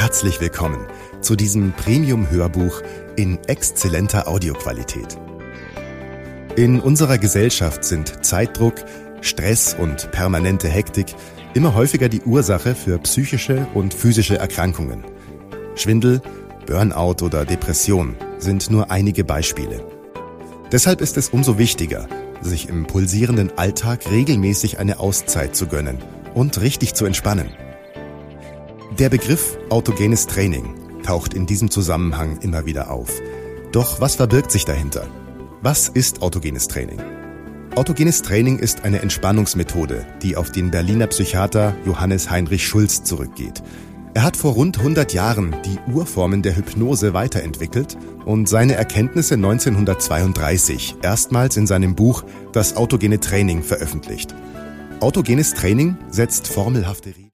herzlich willkommen zu diesem Premium-Hörbuch in exzellenter Audioqualität. In unserer Gesellschaft sind Zeitdruck, Stress und permanente Hektik immer häufiger die Ursache für psychische und physische Erkrankungen. Schwindel, Burnout oder Depression sind nur einige Beispiele. Deshalb ist es umso wichtiger, sich im pulsierenden Alltag regelmäßig eine Auszeit zu gönnen und richtig zu entspannen. Der Begriff autogenes Training taucht in diesem Zusammenhang immer wieder auf. Doch was verbirgt sich dahinter? Was ist autogenes Training? Autogenes Training ist eine Entspannungsmethode, die auf den Berliner Psychiater Johannes Heinrich Schultz zurückgeht. Er hat vor rund 100 Jahren die Urformen der Hypnose weiterentwickelt und seine Erkenntnisse 1932 erstmals in seinem Buch Das autogene Training veröffentlicht. Autogenes Training setzt formelhafte